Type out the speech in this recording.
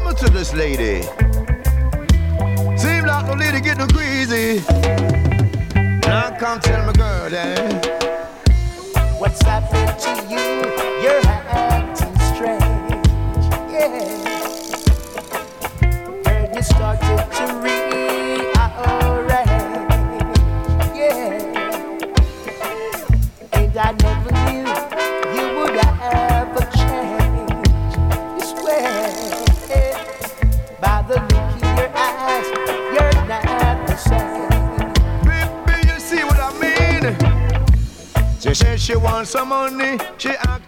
happened to this lady? Seem like the lady getting crazy. Now come tell me, girl, what's happened to you? You're acting strange. Yeah. Girl, you started to rearrange. Yeah. And I never knew you would have a change. You swear. By the look in your eyes, you're not the same. Baby, you see what I mean? She said she wants some money. She act